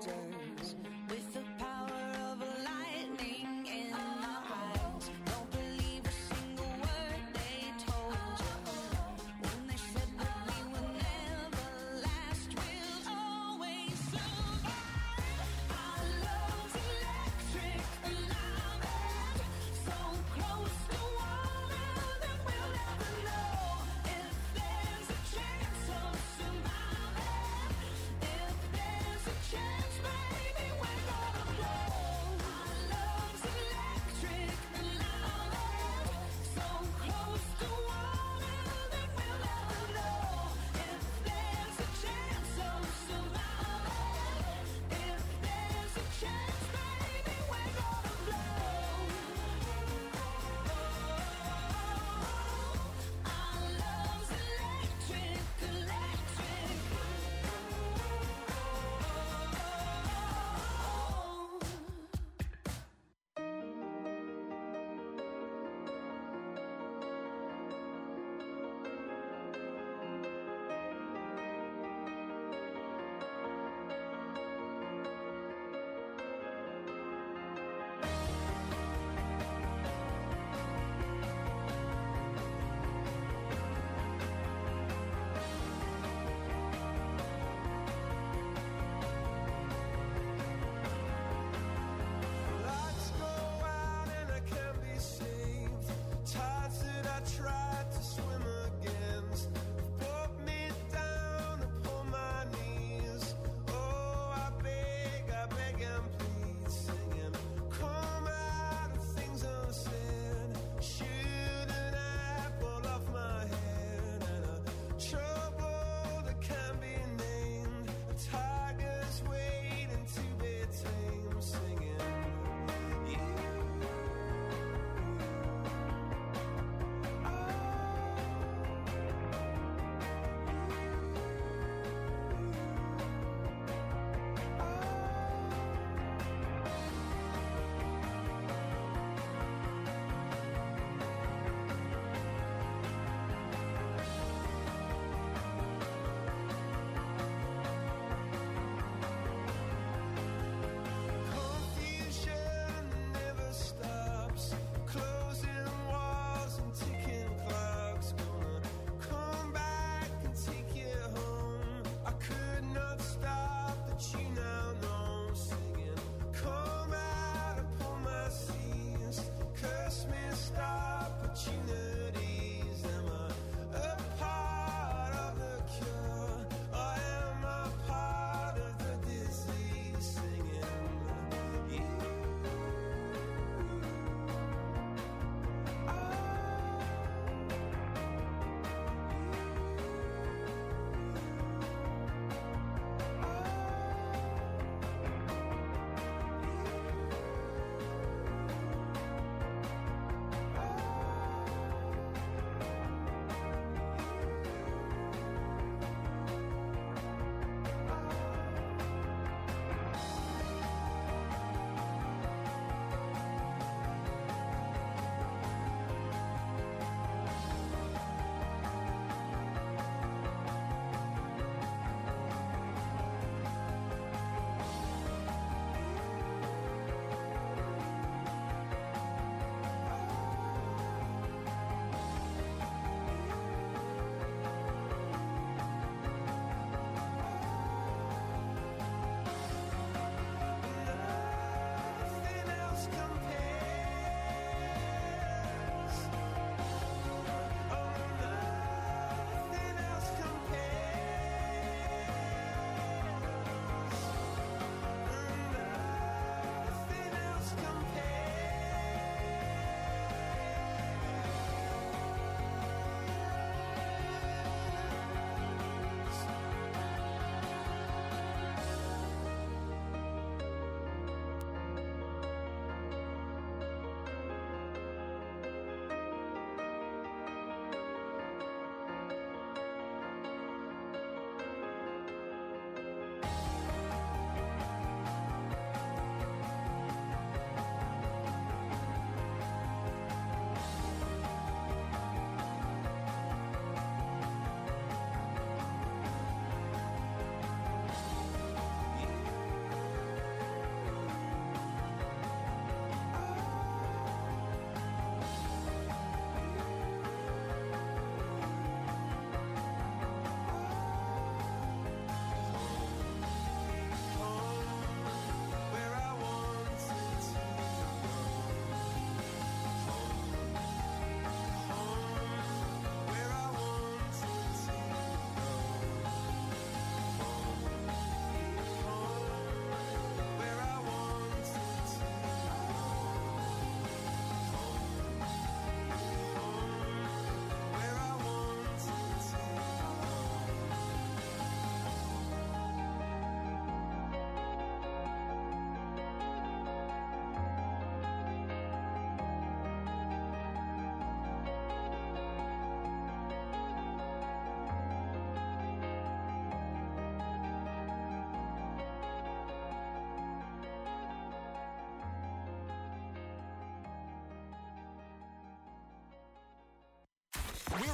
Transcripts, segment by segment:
shoulders with the power of lightning in my eyes. Don't believe a single word they told you when they said that we would never last. We'll always survive. Our love's electric and I'm so close to water that we'll never know if there's a chance of surviving. If there's a chance, baby.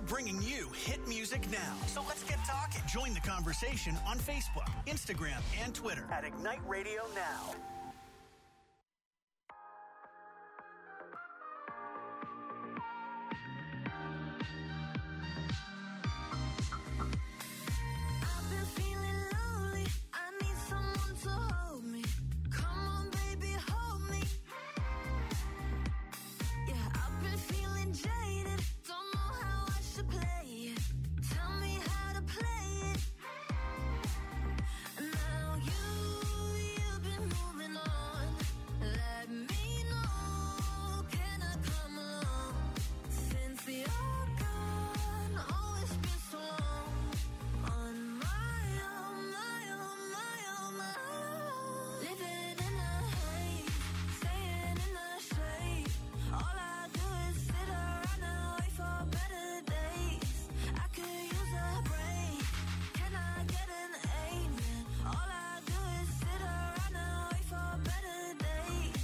bringing you hit music now. So let's get talking. Join the conversation on Facebook, Instagram, and Twitter at Ignite Radio Now. I've been feeling lonely. I need someone to hold me. Come on, baby, hold me. Yeah, I've been feeling jaded. Don't know how I should play it. Tell me how to play it. Now you've been moving on. Let me know. Can I come along? Since you're gone, oh, it's been so long. On my own, my own, my own, my own. Living in a haze, staying in the shade. All I do is sit around and wait for better days. I could use a break. Can I get an amen? All I do is sit around and wait for better days.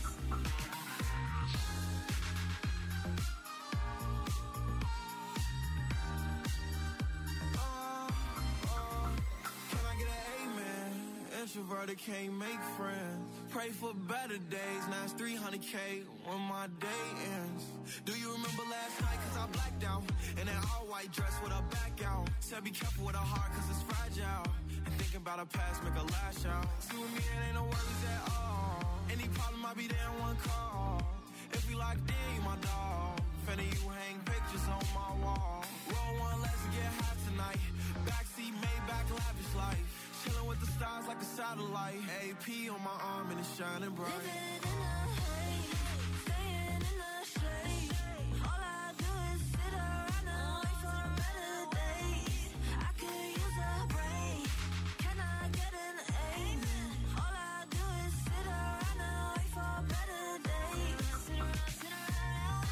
Can I get an amen? Introverted can't make friends. Pray for better days. Now it's 300K when my day ends. Do you remember last night? Cause I blacked out. In an all white dress with a back out. Said be careful with a heart cause it's fragile. And thinking about a past make a lash out. See with me it ain't no worries at all. Any problem I'll be there in one call. If we locked in, you my dog. Finna you hang pictures on my wall. Roll one, let's get high tonight. Backseat, Maybach, lavish life. Chilling with the stars like a satellite. AP on my arm and it's shining bright. Living in a haze, staying in the shade. All I do is sit around and wait for better days. I could use a break. Can I get an amen? All I do is sit around and wait for better days. Sit around,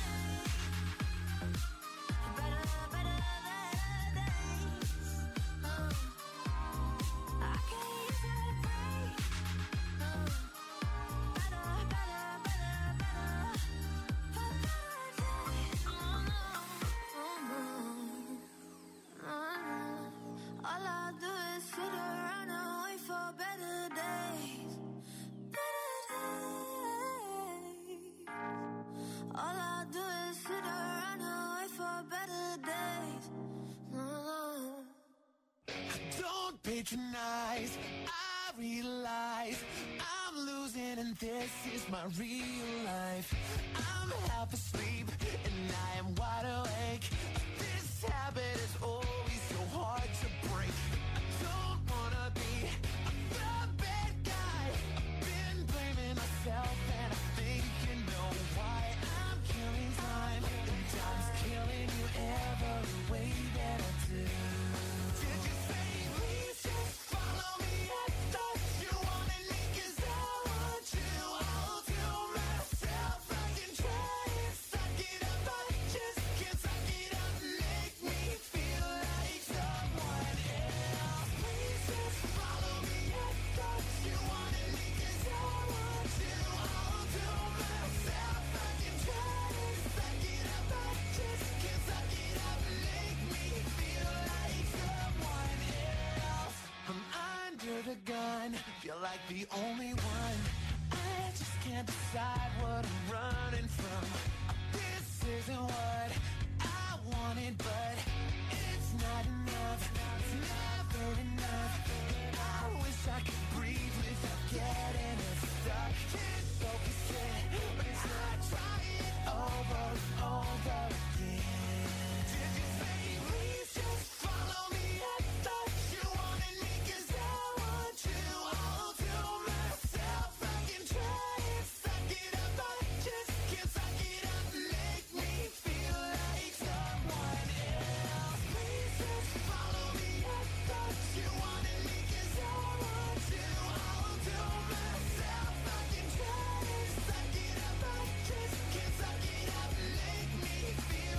better days. I could use a break. All I do is sit around and wait for better days. Better days. All I do is sit around and wait for better days. Don't patronize, I realize I'm losing and this is my real life. I'm half asleep and I am wide awake. This habit is always so hard to break. I don't wanna be the bad guy. I've been blaming myself and I think you know why. I'm killing time and time's killing you every way that I do. Did you say please just follow me? I thought you wanted me 'cause I want you. I'll do myself. I can try and suck it up. I just can't suck it up. Make me feel like someone else. Please just follow me. I thought you wanted me 'cause I want you. I'll do myself. I can try and suck it up. I just can't suck it up. Make me feel like someone else. I'm under the gun, feel like the only one. I just can't decide what I'm running from. This isn't what I wanted, but it's not enough. It's never enough. I wish I could breathe without getting stuck. Can't focus it, but I try it over and over again. Did you say please just follow me? I thought you wanted me 'cause I want you. I'll do myself. I can try and suck it up. I just can't suck it up. Make me feel like someone else. Please just follow me. I thought you wanted me 'cause I want you. I'll do myself. I can try and suck it up. I just can't suck it up. Make me feel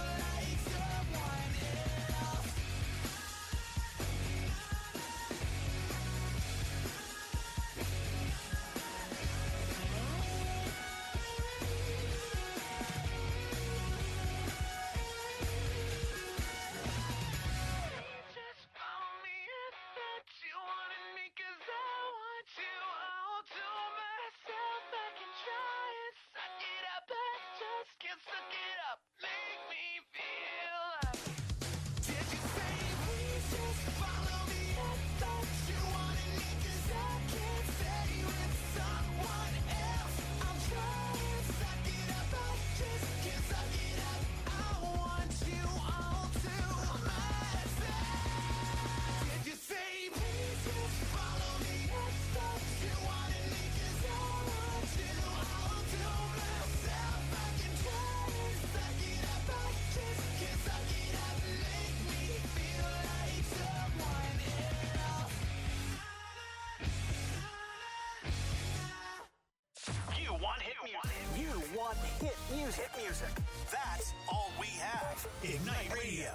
hot hit music. That's all we have. Ignite Radio.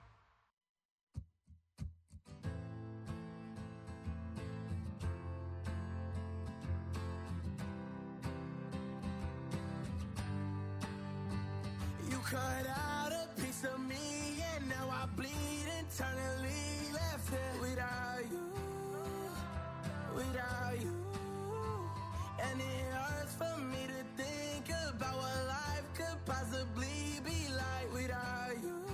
You cut out a piece of me and now I bleed internally. Left here without you. And it hurts for me to think about what life could possibly be like without you.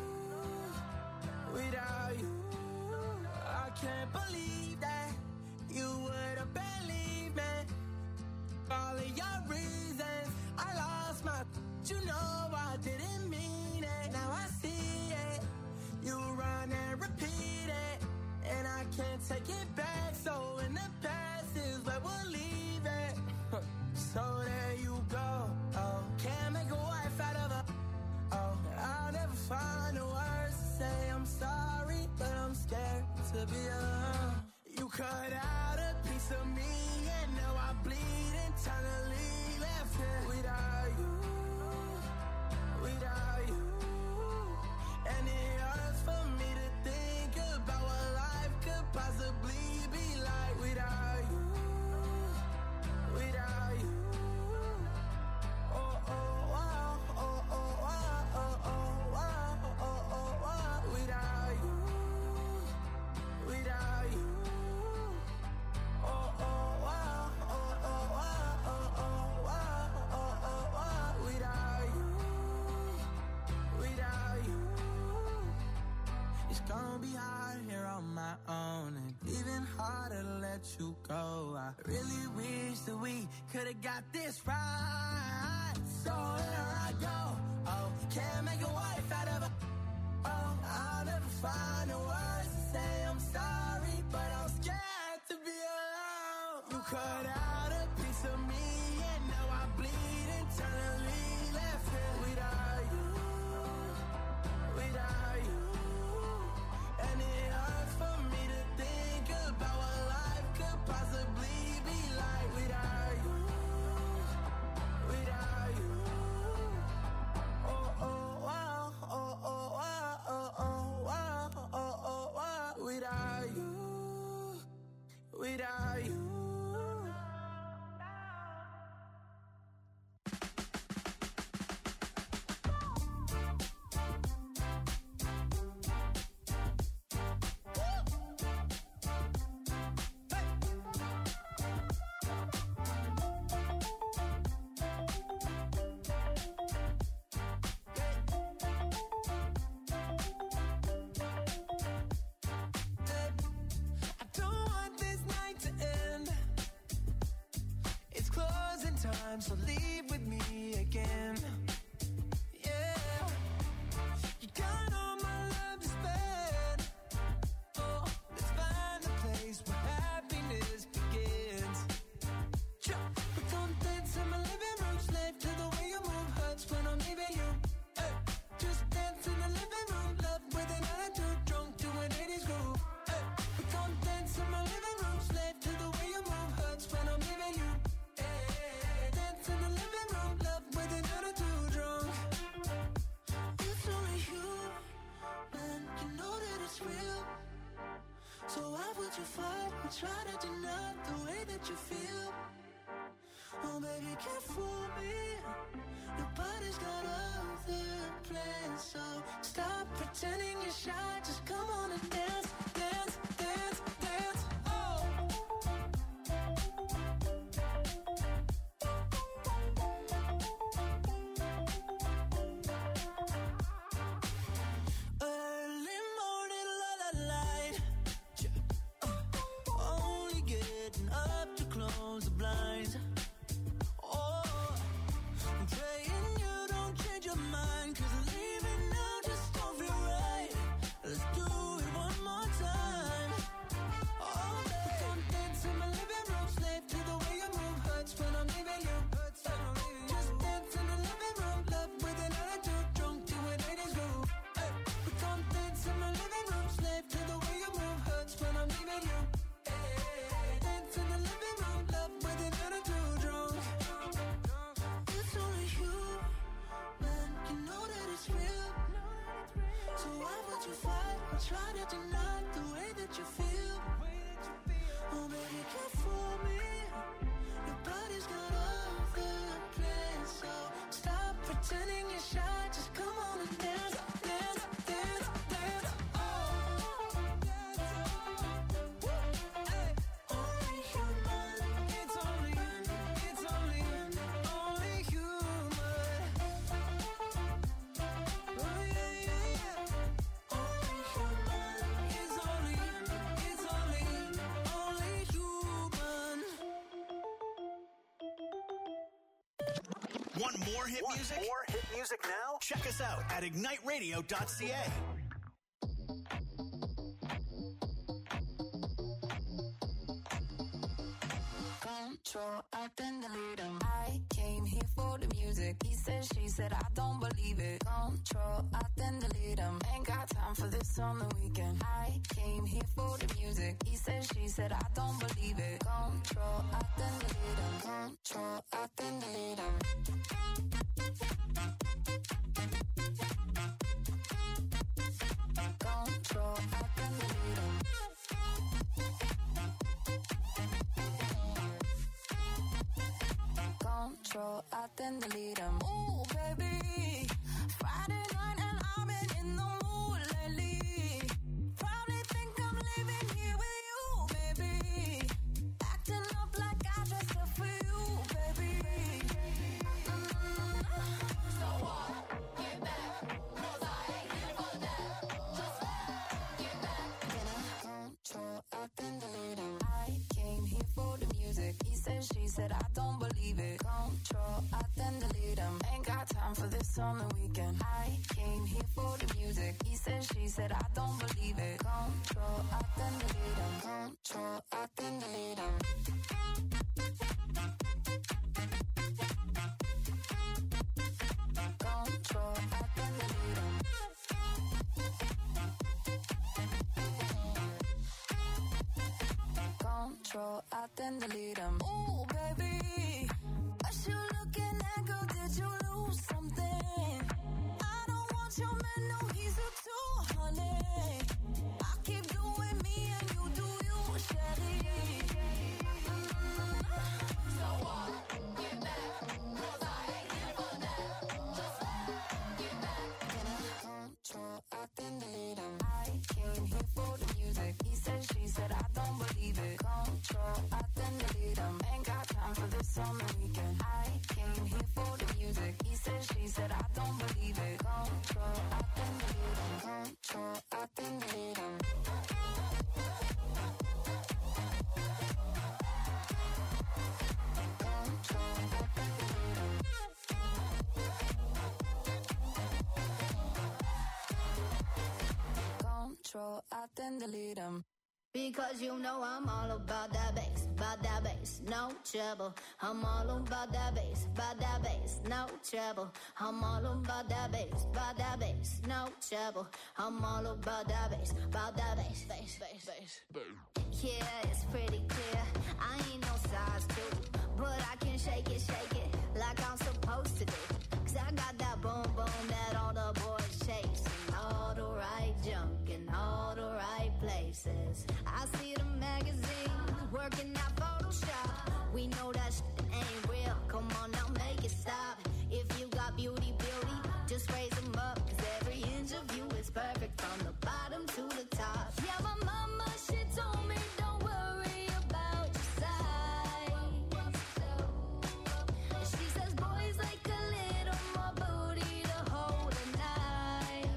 I can't believe that you would have believed me. All of your reasons, I lost my, you know I didn't mean it. Now I see it, you run and repeat it, and I can't take it back. So in the past is where we'll leave it. So there you go. Oh, can't make a wife out of her. Oh, I'll never find the words to say I'm sorry, but I'm scared to be alone. You cut out a piece of me and now I bleed internally. Left here without you. And it hurts for me to think about what life could possibly be like without you. Oh, oh, wow, oh, oh, wow, oh, oh, wow, oh, oh, wow, without you. Oh, oh, wow, oh, oh, wow, oh, oh, wow, oh, oh, wow, without you. It's gonna be hard here on my own, and even harder to let you go. I really wish that we could've got this right. So here I go. Oh, can't make a wife out of her. Oh, I'll never find the words to say I'm sorry, but I'm scared to be alone. You cut out a piece of me and now I bleed internally. Left here without you. And it hurts for me to think about what life could possibly be like without you. Oh, oh, wow, oh, oh, wow, oh, oh, wow, oh, oh, wow, without you. I don't want this night to end. It's closing time, so leave with me again. Yeah, you got all my love to spend. Oh, let's find a place where happiness begins. We don't dance in my living room, slave to the way you move. Hurts when I'm leaving you. Hey, just dance in the living room, love with an attitude, drunk to an 80s groove. Hey, we don't dance in my living room, slave to the way you move. Hurts when I'm leaving you. Hey, dance in the living room, love with an attitude, drunk. It's only human, you know that it's real. So why would you fight or try to deny the way that you feel? Oh baby, can't fool me. Nobody's got other plans, so stop pretending you're shy. Just come on and dance, dance, dance, dance. Oh. Early morning, light. Only getting up to close the blinds. Oh, I'm praying you don't change your mind, 'cause leaving now just don't feel right. Let's do it one more try to deny the way that you feel. Oh, baby, care for me. Your body's got all the plans, so stop pretending you're shy. Just come on and dance, dance, dance, dance. Oh, only human. It's only human. Oh yeah, yeah, yeah. Only human. It's only human. Want more hit music? More hit music now? Check us out at igniteradio.ca. Control, I then delete him. I came here for the music. He said, she said, I don't believe it. Control, I then delete him. Ain't got time for this on the weekend. I came here for the music. He said, she said, I don't believe it. Control, I then delete him. Control, I then delete him. Control, I then delete him. Control, I then delete him. Ooh, baby, Friday night and I've been in the mood lately. Probably think I'm living here with you, baby. Acting up like I dressed up for you, baby. So what? Get back, 'cause I ain't here for that. Just get back. Control, I then delete him. I came here for the music. He said, she said, I don't believe it. Control, I then delete him. Ain't got time for this on the weekend. I came here for the music. He said, she said, I don't believe it. Control, I then delete him. Control, I then delete him. Control, I then delete him. Control, I then delete him. Ooh, baby, what you looking at, girl? Did you lose something? I don't want your man, no, he's a too, honey. I keep doing me and you do you, Shelly. So what? Get back, 'cause I ain't here for that. Just get back. Control, I then delete him. I came here for the music. He said, she said, I don't believe it. Control, I then delete him. Ain't got time for this on the weekend. I came here for the music. He said, she said, I don't believe it. Control, I then delete him. Control, I then delete him. Control, I then delete him. Control, I then delete him. Because you know I'm all about that bass, no trouble. I'm all about that bass, no trouble. I'm all about that bass, no trouble. I'm all about that bass, bass. Yeah, it's pretty clear. I ain't no size 2, but I can shake it like I'm supposed to do. 'Cause I got that boom boom that all the boys chase, and all the right junk in all the right places. I see the magazines working out Photoshop. We know that shit ain't real. Come on now, make it stop. If you got beauty, just raise them up. 'Cause every inch of you is perfect from the bottom to the top. Yeah, my mama, she told me don't worry about your size. She says boys like a little more booty to hold at night.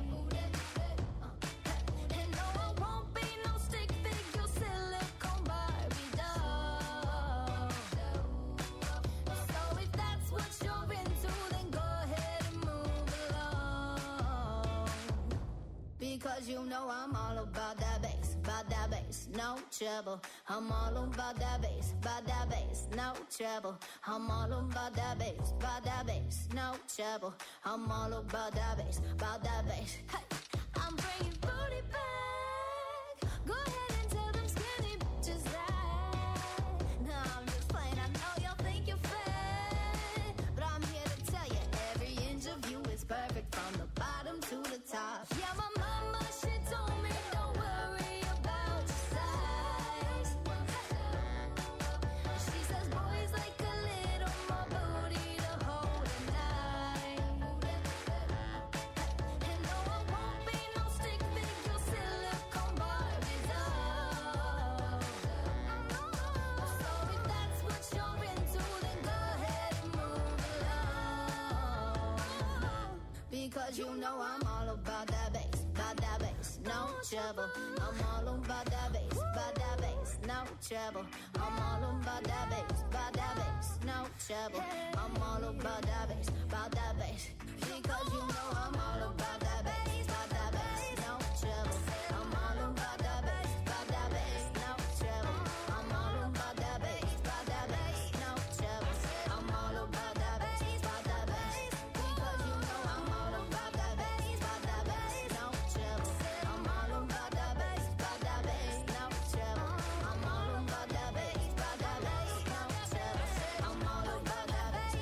And no, I won't be no stick figure silicone Barbie doll. So if that's what you're into, then go ahead and move along. Because you know I'm all about that bass, no trouble. I'm all about that bass, no trouble. I'm all about that bass, no trouble. I'm all about that bass. Hey, I'm bringing booty back. Go ahead and tell them skinny bitches that. No, I'm just playing. I know y'all think you're fat, but I'm here to tell you every inch of you is perfect from the bottom to the top. Yeah, my mama, she told me don't Because you know I'm all about that bass, no trouble. I'm all about that bass, no trouble. I'm all about that bass, no trouble. I'm all about that bass, because you know I'm all about that bass, no trouble. I'm all about that bass, no trouble. I'm all about that bass, no trouble. I'm all about that bass, because you know I'm all about that bass, no trouble. I'm all about that bass, no trouble. I'm all about that bass, no trouble. I'm all about that bass,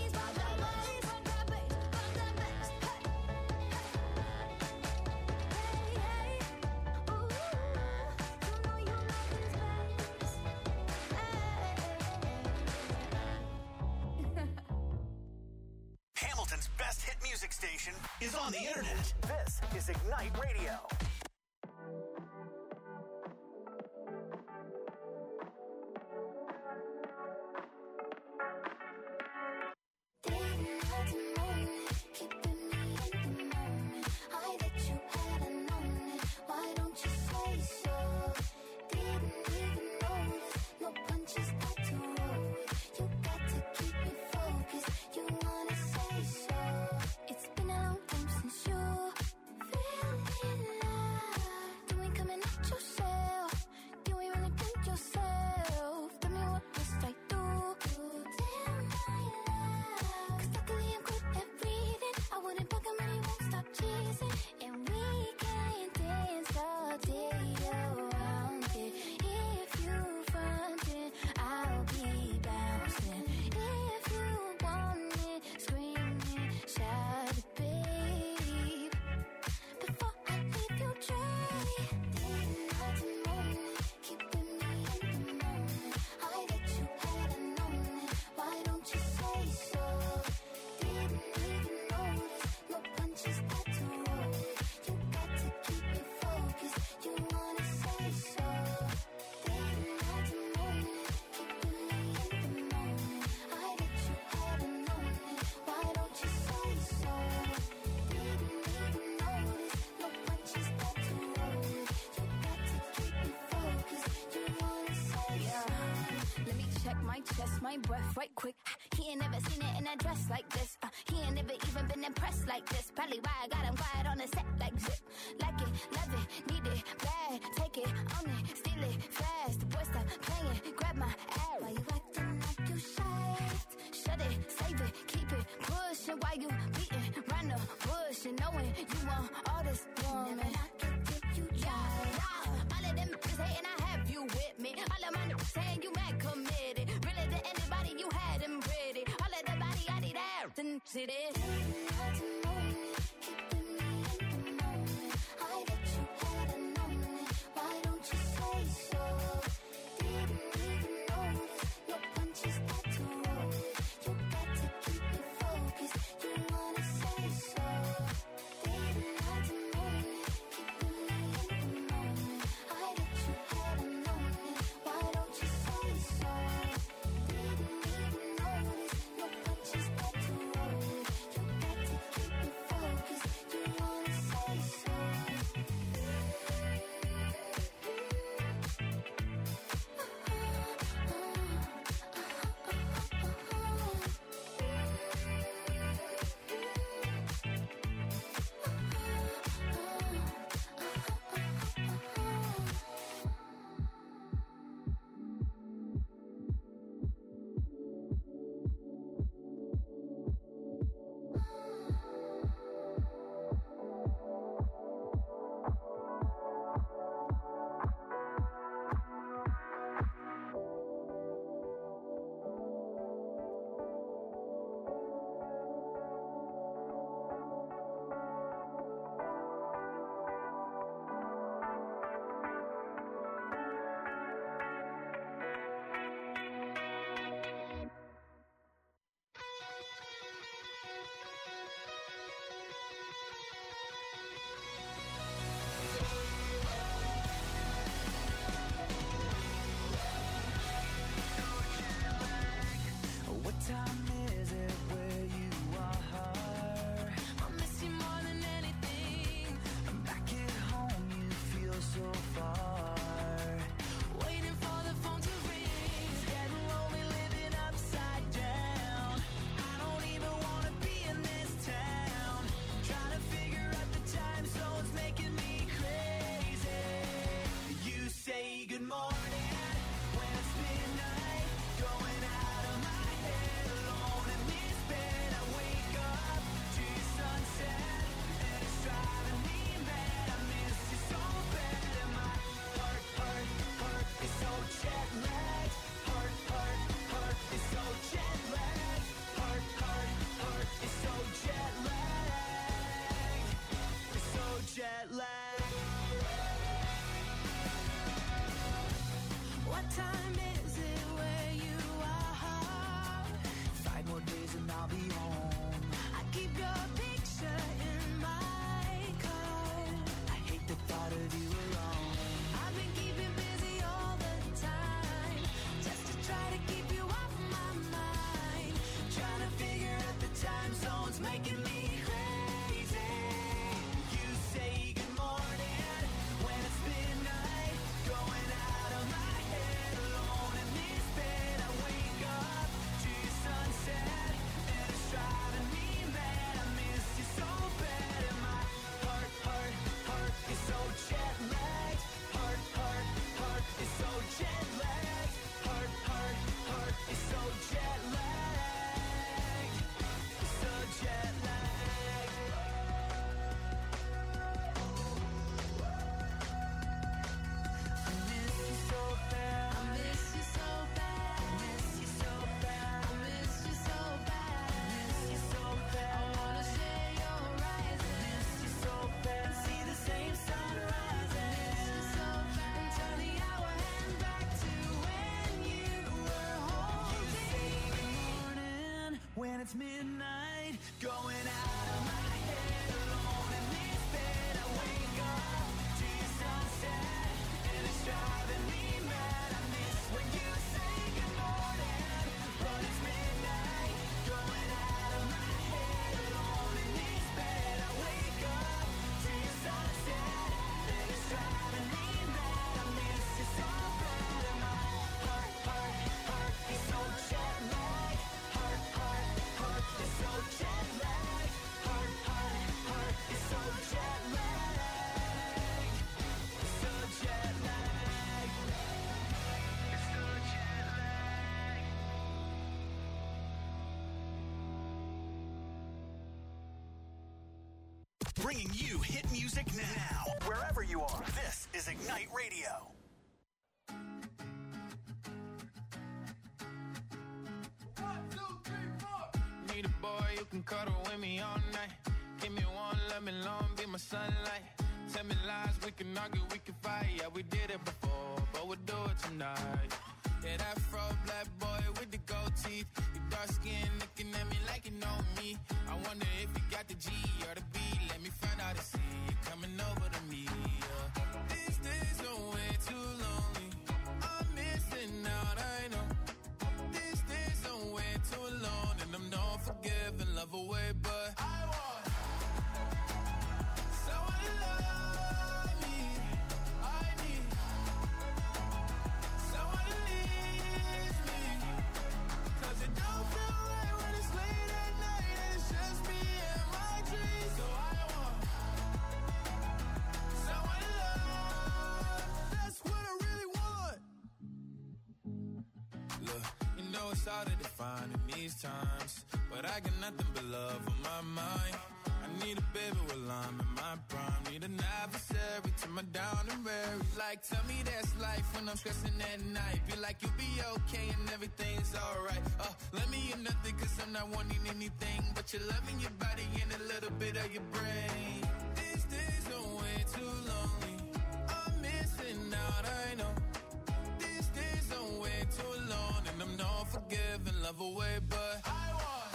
Hamilton's best hit music station is on the internet. This is Ignite Radio. It's been a long time since you fell in love. You ain't coming at yourself. You ain't really been yourself. Tell me what must I do? Tell my love. 'Cause luckily I'm good at reading. I wouldn't bug him and he won't stop teasing. And we can dance all day around it. If you frontin', I'll be bouncing. If you want it, screaming, shout it, babe. Before I leave you dry, day and night and morning, keeping me in the moment. I that you hadn't known it. Why don't you say so? Didn't even notice. No punches got to roll it. You got to keep me focused. You wanna say so? Day and night and morning, keeping me in the moment. I that you hadn't known it. Why don't you say so? Didn't even notice. No punches got to roll it. You got to keep me focused. You wanna say so? Let me check my chest, my breath right quick. He ain't never seen it in a dress like this. He ain't never even been impressed like this. Probably why I got him quiet on the set like zip. Like it, love it, need it, bad. Take it, own it, steal it, fast. The boy stop playing, grab my ass. Why you acting like you shy? Shut it, save it, keep it pushing. Why you beating round the bush and knowing you want all this woman? Never knock it till you try. All of them bitches hating, I have you with me. All of my niggas saying you mad committed. Really to anybody you had them pretty. All of the body I need out and sit it. Keeping me in the moment. I that you hadn't known it. Why don't you say so? Didn't even notice. No punches got to roll it. You got to keep me focused. You wanna say so? Day and night and morning, keeping me in the moment. I that you hadn't known it. Why don't you say so? Didn't even notice. No punches got to roll it. You got to keep me when it's midnight, going out of my head, alone in this bed. I wake up to your sunset, and it's driving me mad. I miss when you say good morning, but it's midnight, going out of my head, alone in this bed. I wake up to your sunset, and it's driving me mad. I miss you so bad, and my heart is so jet lagged. Heart is so jet lagged. Heart is so jet lagged. So jet lagged. It's so jet lagged. Bringing you hit music now, wherever you are. This is Ignite Radio. Need a boy who can cuddle with me all night. Give me one, let me long, be my sunlight. Tell me lies, we can argue, we can fight. Yeah, we did it before, but we'll do it tonight. Yeah, that fro black boy with the gold teeth. Your dark skin looking at me like you know me. I wonder if you got the G or the B. Let me find out and see you coming over to me. Yeah. These days are way too lonely. I'm missing out, I know. These days are way too alone, and I'm not forgiving, love away, but I want someone to love me. I need someone to leave me, 'cause it don't feel right when it's late at night and it's just me and my dreams. So I want someone to love. That's what I really want. Look, you know it's hard to define in these times, but I got nothing but love on my mind. I need a baby while I'm in my prime. Need an adversary to my down and weary. Like, tell me that's life when I'm stressing at night. Be like, you'll be okay and everything's alright. Let me in nothing, 'cause I'm not wanting anything but your love and your body and a little bit of your brain. These days are way too lonely. I'm missing out, I know. These days are way too alone, and I'm not forgiving, love away, but I want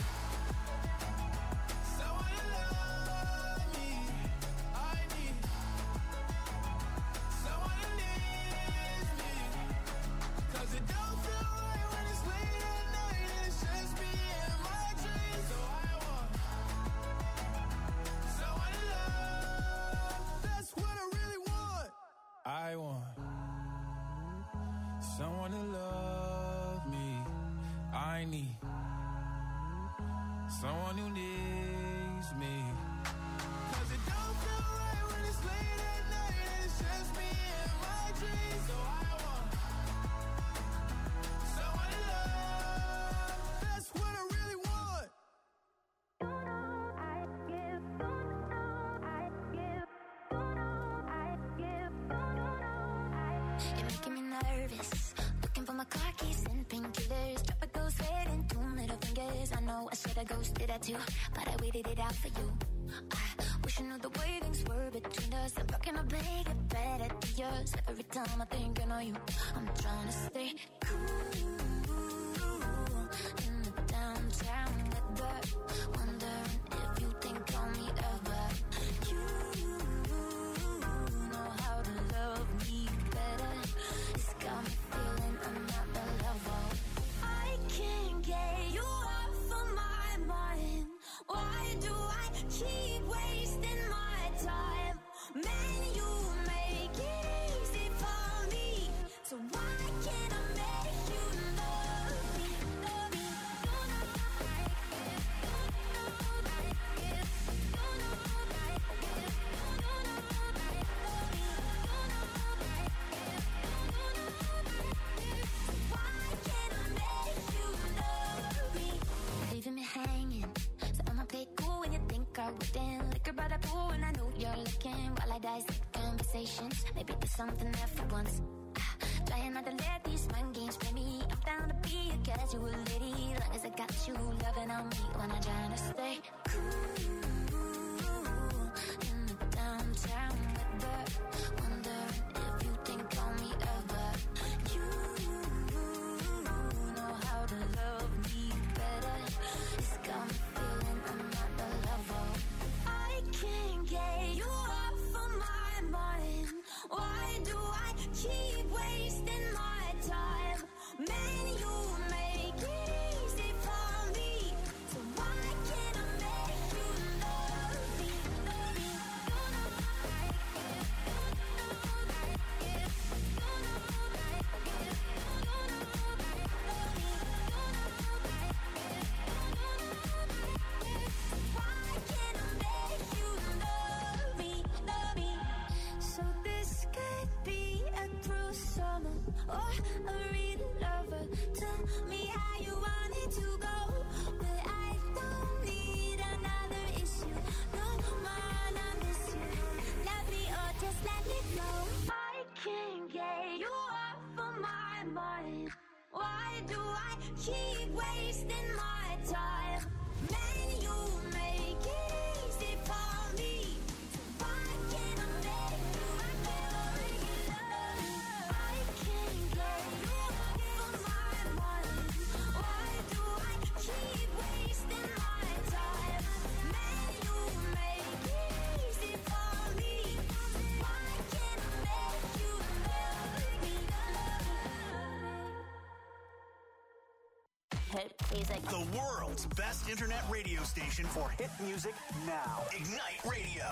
someone to love me. I need someone to leave me, 'cause it don't feel right when it's late at night and it's just me and my dreams. So I want someone to love. That's what I really want. I want someone to love me. I need someone who needs me, 'cause it don't feel right when it's late at night and it's just me and my dreams. So I want someone to love. That's what I really want. You're making me nervous. Looking for my car keys and painkillers. Tropical sweat and 2 middle fingers. I know I should have ghosted that too, but I waited it out for you. I wish I knew the way things were between us. I'm fucking up big and better to yours. Every time I think I know you, I'm trying to stay cool in the downtown weather. Wondering if you think of me ever. You know how to love me better. It's got me feeling I'm not the lover. I can't get you off of my mind. Why do I keep wasting my time? Man, you make it easy for me. So why can't I make you love me? Love me. You know like it. You know like it. You know like it. You know like it. Love me. You know like it. You know like it. So why can't I make you love me? Leaving me hanging. So I'ma play cool when you think I wouldn't. Liquor by the pool and I know you're looking. While I dissect conversations, maybe there's something there for once. Trying not to let these mind games play me. I'm down to be a casual lady, long as I got you loving on me when I'm trying to stay cool in the downtown weather. Wondering if you think of me ever. You know how to love me better. It's do I keep wasting my time? Man, you make it easy for me. Why can't I make you never love? I can't get you from my mind. Why do I keep wasting my time? Man, you make it easy for me. Why can't I make you love? Hit music. The world's best internet radio station for hit music now. Ignite Radio.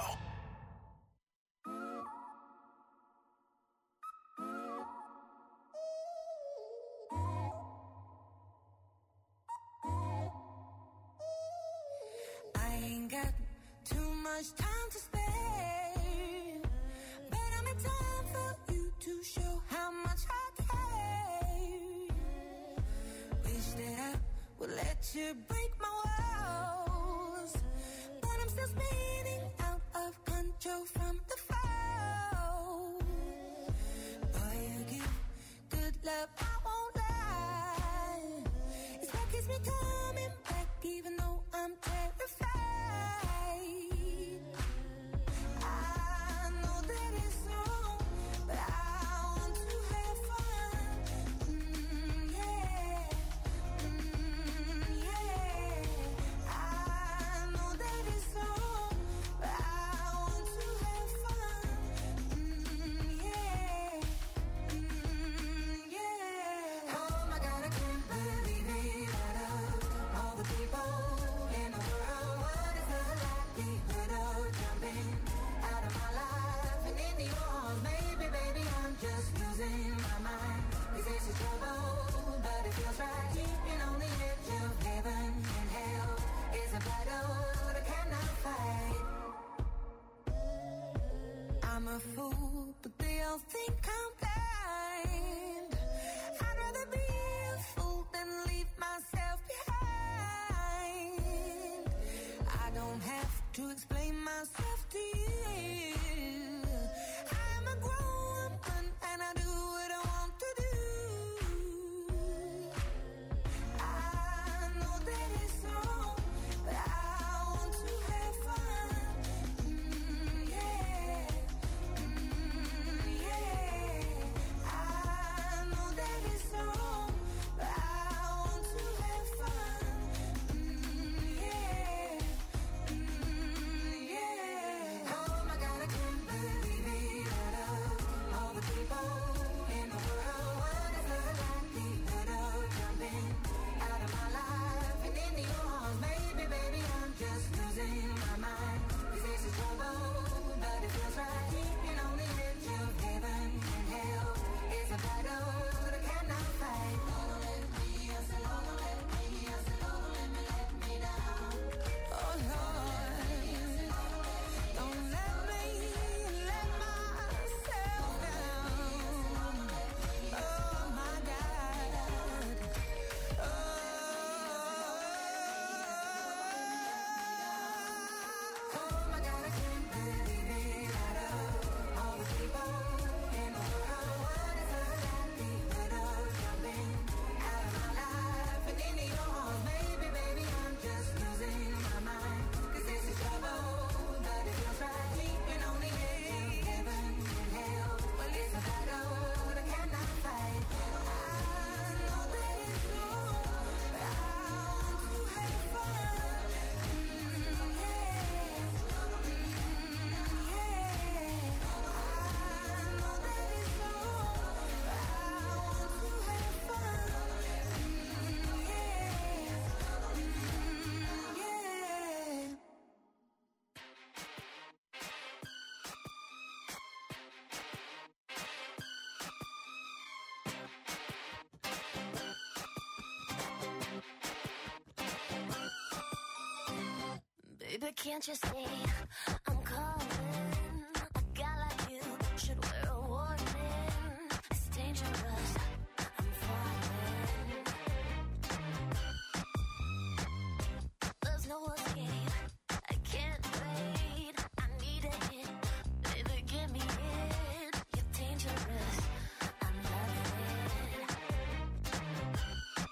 I ain't got too much time to spare, but I'm in time for you to show how much I care. Wish that I would let you break my walls, but I'm still spinning out of control from the fall. Boy, you give good love, I won't lie. It's what keeps me coming back even though I'm terrified. I know that it's wrong, but I want to have fun. Yeah. Yeah. I know that it's wrong, but I want to have fun. Yeah. Yeah. Oh my God, I can't believe it. Out of all the people in the world, what is the likelihood of jumping out of my life and into yours? Maybe, baby, I'm just losing my mind. This is trouble, but it feels right. Keeping on the edge of heaven and hell is a battle that I cannot fight. I'm a fool, but they all think I'm blind. I'd rather be a fool than leave myself behind. I don't have to explain myself to you. I'm a grown woman and I do what I want to do. I know that it's wrong, but I want to have fun. Yeah. Yeah. I know that it's wrong, but I want to have fun. Yeah. Yeah. Oh my God, I can't believe it. Out of all the people in the world, what is the likelihood of jumping out of my life and into yours? Maybe, baby, I'm just losing my mind. This is trouble, but it feels right. Keeping on the edge of heaven and hell is a battle that I cannot fight. Don't let me, I said, don't let me, I said, don't let me down. Oh Lord, don't let me let myself down. Oh my God. Oh my God, I can't believe it. Out of all the people in the world, what is the likelihood of jumping out of my life and into yours? Maybe, baby, I'm just losing my mind. 'Cause this is trouble, but it feels right. Keeping on the edge of heaven and hell. Well, it's a battle that I cannot fight. I know that it's wrong, but I want to have fun. Yeah. Baby, can't you see I'm calling? A guy like you should wear a warning. It's dangerous, I'm falling. There's no escape, I can't wait. I need a hit, baby, give me it. You're dangerous, I'm loving it.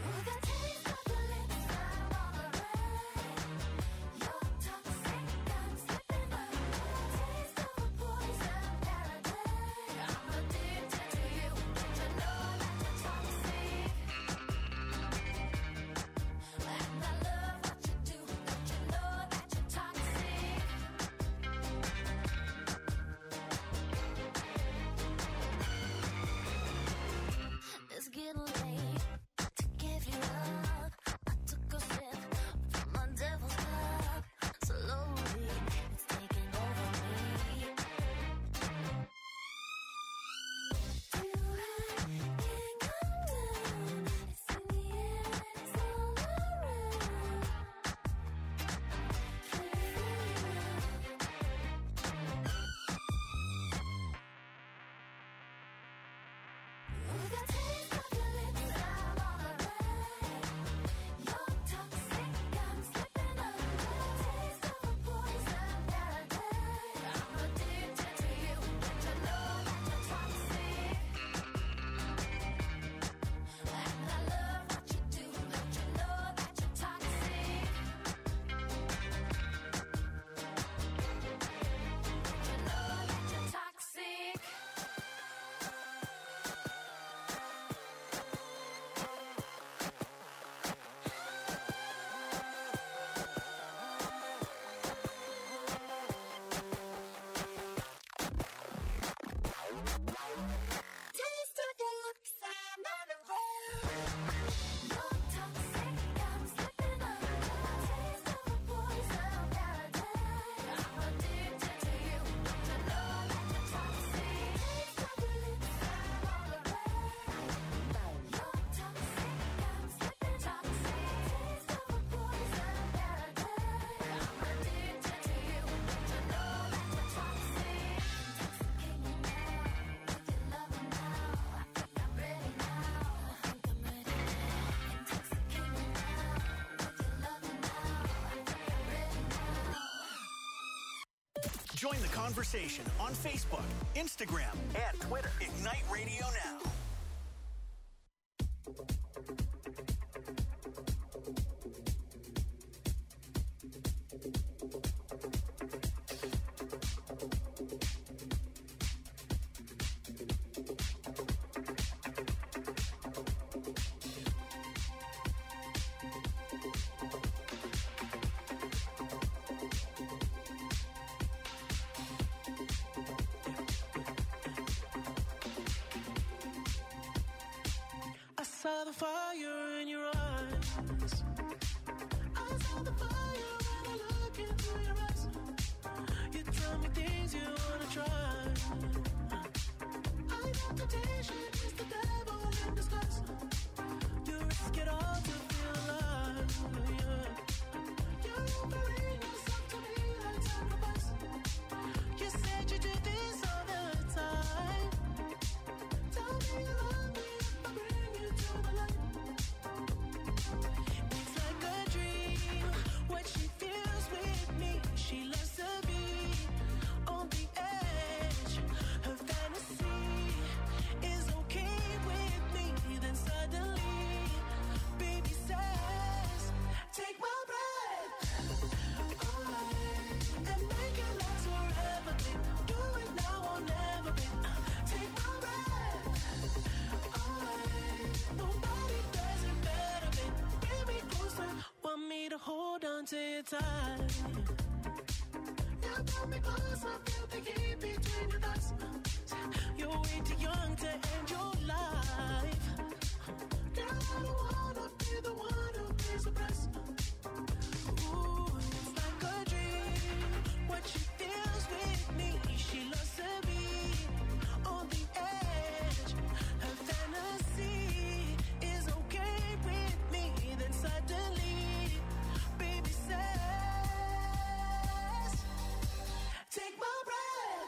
It's getting late to give you up. I took a sip from my devil's cup. Slowly, it's taking over me. Do I can't calm down? It's in the air and it's all around. With a taste of your lips, I'm on a ride. You're toxic, I'm slipping under. Taste of a poison paradise. I'm addicted to you, but you know that you're toxic. And I love what you do, but you know that you're toxic. You know that you're toxic. Taste of your looks, I'm on a roll. You're toxic, I'm slipping under. Taste of a poison paradise. I'm addicted to you, but you know that you're toxic. Taste of your lips, I'm on a roll. You're toxic, I'm slipping toxic. Taste of a poison paradise. I'm addicted to you, but you know that you're toxic. Intoxicate me now with your loving now. I think I'm ready now. I think I'm ready now. Intoxicate me now with your loving now. I think I'm ready now. Join the conversation on Facebook, Instagram, and Twitter. Ignite Radio Now. I saw the fire in your eyes. I saw the fire when I look into your eyes. You tell me things you wanna try. I know temptation is the devil in disguise. You risk it all to feel alive. Yeah. You're offering yourself to me like sacrifice. You said you do this all the time. Tell me you love me if I bring you to the light. It's like a dream, what she feels with me. She loves to be on the edge. Her fantasy is okay with me. Then suddenly, baby says, take my breath away and make it last forever, babe. Do it now or never, babe. Take my breath away. Nobody does it better, babe. Bring me closer. Want me to hold on to your tight. You pull me closer, feel the heat between your thighs. You're way too young to end your life. Girl, I don't wanna be the one who pays the price. Ooh, it's like a dream, what she feels with me. She loves to be on the edge. Her fantasy is okay with me. Then suddenly, baby says, take my breath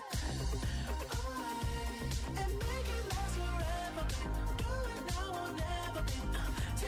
away and make it last forever. Do it now or never, babe.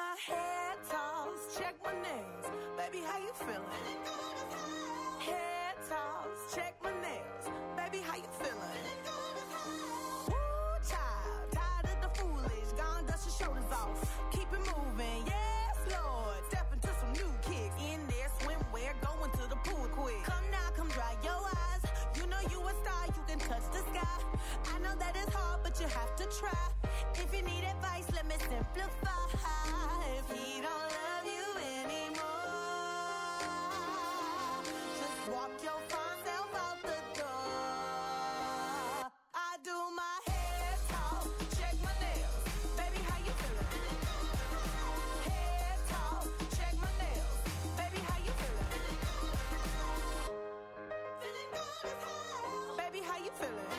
my hair toss, check my nails. Baby, how you feeling? Hair toss, check my nails. Baby, how you feeling? Woo, child, tired of the foolish. Gone, dust your shoulders off. Keep it moving, yes, Lord. Step into some new kicks. In there, swimwear, going to the pool quick. Come now, come dry your eyes. You know you a star, you can touch the sky. I know that it's hard, but you have to try. If you need advice, let me simplify. If he don't love you anymore, just walk your fine self out the door. I do my hair talk, check my nails. Baby, how you feeling? Hair talk, check my nails. Baby, how you feeling? Feeling good as hell. Baby, how you feeling?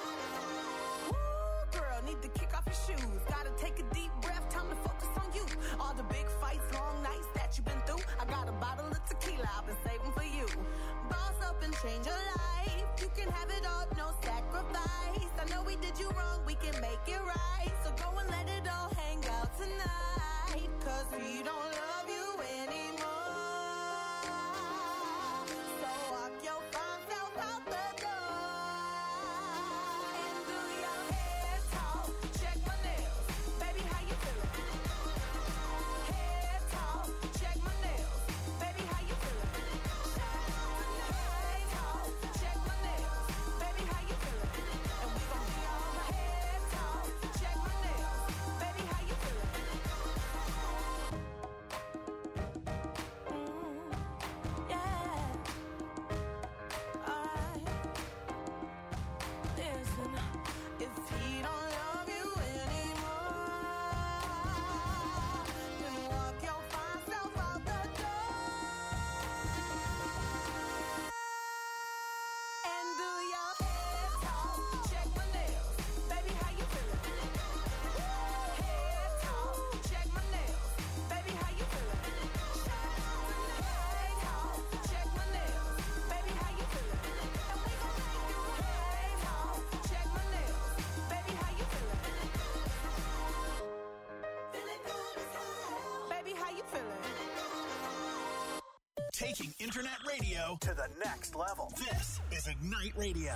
Woo, girl, need to kick off your shoes. Gotta take a deep breath, time to focus on you. All the big fights, long nights that you've been through. I got a bottle of tequila I've been saving for you. Boss up and change your life. You can have it all, no sacrifice. I know we did you wrong, we can make it right. So go and let it all hang out tonight. Cause we don't love you anymore. So walk your fine self out the door. And do your hair talk, check my nails. Baby, how you feeling? Hair talk, check my nails. Baby, how you feeling? Hair talk, check my nails. Baby, how you feeling? And we gon' be all hair talk, check my nails. Baby, how you feeling? Yeah. Alright. Listen, if he don't love you anymore, then walk your fine self out the door. And do your hair talk, check my nails. Baby, how you feeling? Hair talk, check my nails. Baby, how you feeling? Hair talk, check my nails. Baby, how you feeling? And we gon' make you hair talk, check my nails. Baby, how you feeling? Feeling good as hell. Baby, how you feeling? Taking internet radio to the next level. This is Ignite Radio.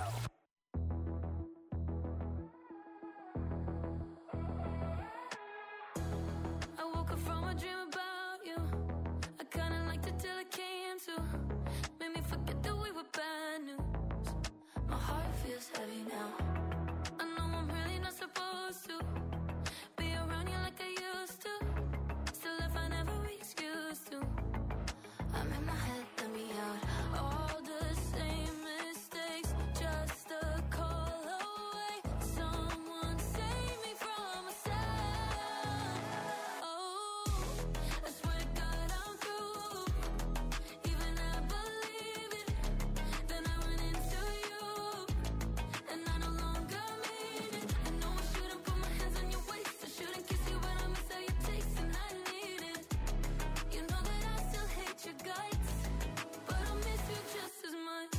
I woke up from a dream about you. I kinda liked it till it came to. Made me forget that we were bad news. My heart feels heavy now. I know I'm really not supposed to be around you like I used to. Still, if I never excuse to, I'm in my head, let me out. All the same mistakes, just a call away. Someone save me from myself. Oh, I swear to God I'm through. Even I believe it. Then I went into you, and I no longer mean it. I know I shouldn't put my hands on your waist. I shouldn't kiss you, but I miss how you taste, and I need it. You know that I still hate your guts, but I miss you just as much.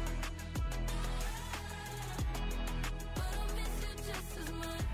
But I miss you just as much.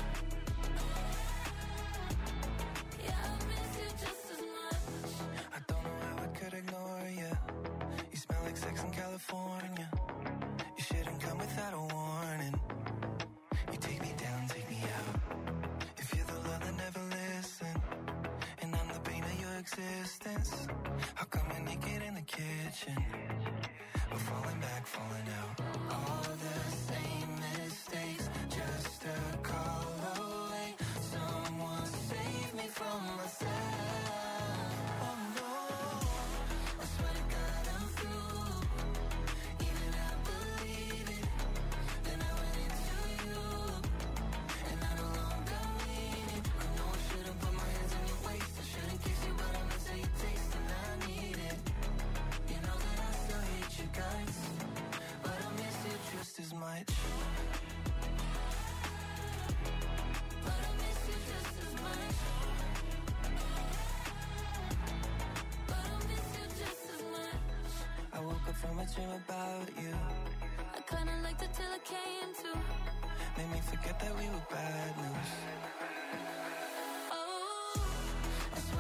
Yeah, I miss you just as much. I don't know how I could ignore you. You smell like sex in California. You shouldn't come without a warning. You take me down, take me out. If you're the love that never listen, and I'm the pain of your existence, how come we're naked in the kitchen? We're falling back, falling out. All the same mistakes, just a call away. Someone save me from myself. Oh no, I swear to God I'm through. Even I believe it. Then I went into you, and I no longer mean it. I know I shouldn't put my hands on your waist. I shouldn't kiss you, but I miss how you taste, and I need it. You know that I still hate your guts, but I miss you just as much. But I miss you just as much. But I miss you just as much. I woke up from a dream about you. I kinda liked it till it came to. Made me forget that we were bad news. Oh, I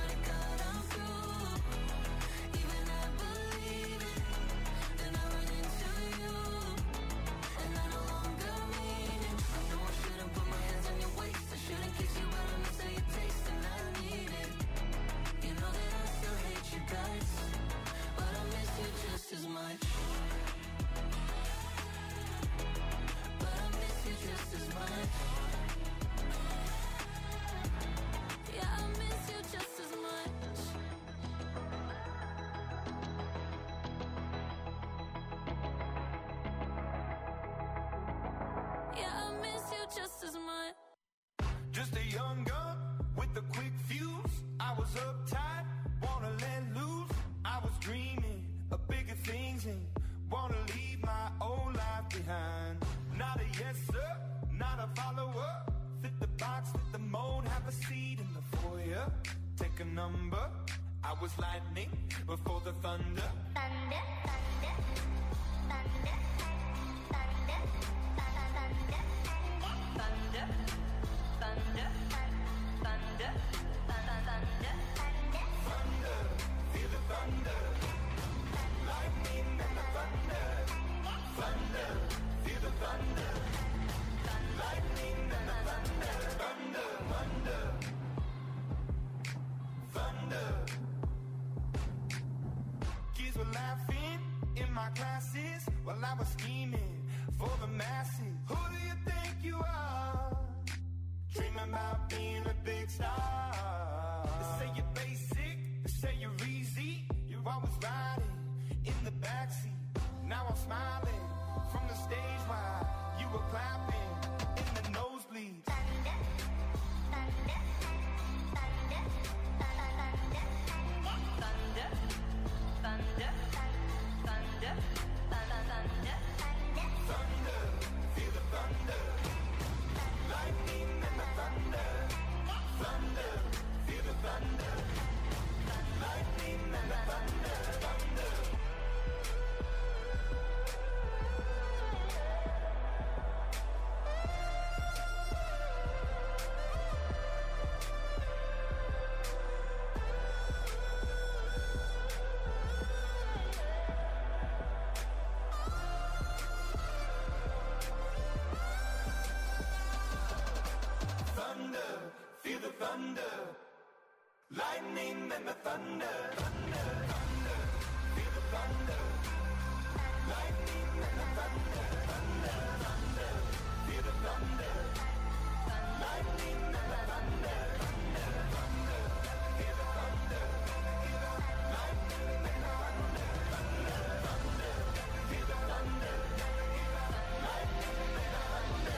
was uptight, wanna let loose. I was dreaming of bigger things and wanna leave my old life behind. Not a yes sir, not a follower. Fit the box, fit the mold, have a seat in the foyer. Take a number. I was lightning before the thunder. Thunder, thunder, thunder, thunder, thunder, thunder, thunder, thunder, thunder, thunder, feel the thunder, lightning and the thunder, thunder, feel the thunder, lightning and the thunder, thunder, thunder, thunder. Kids were laughing in my classes while I was scheming for the masses. Who do you think you are? Dreaming about being a big star. They say you're basic, they say you're easy. You're always riding in the backseat. Now I'm smiling from the stage while you were clapping in the nosebleeds. thunder, thunder, thunder, thunder, Thunder, thunder, thunder, thunder, Thunder, feel the thunder. Lightning and the thunder. Thunder, feel the thunder. Lightning and the thunder. Thunder. Thunder, feel the thunder. Lightning and the thunder. Thunder, thunder, feel the thunder. Lightning and the thunder. Thunder, thunder, feel the thunder. Lightning and the thunder. Thunder, thunder, feel the thunder. Lightning and the thunder. Thunder, thunder, feel the thunder. Lightning and the thunder.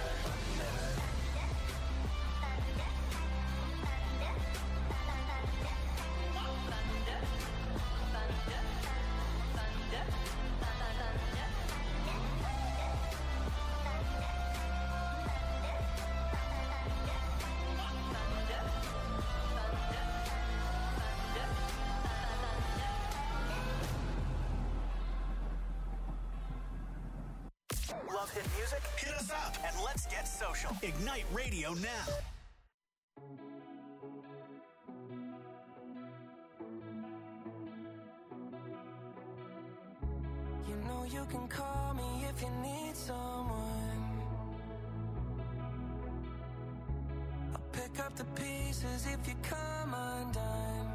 Love hit music? Hit us up and let's get social. Ignite Radio now. You know you can call me if you need someone. I'll pick up the pieces if you come undone.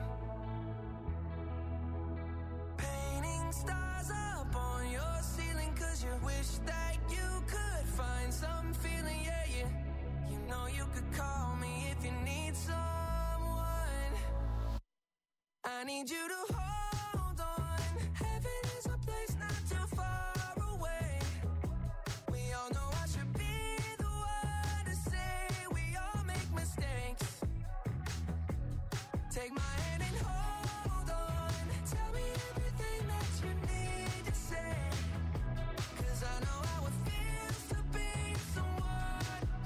Painting stars up on your ceiling 'cause you wish that you could find some feeling, yeah, yeah. You know you could call me if you need someone. I need you to hold on. Heaven is a place not too far away. We all know I should be the one to say we all make mistakes. Take my hand.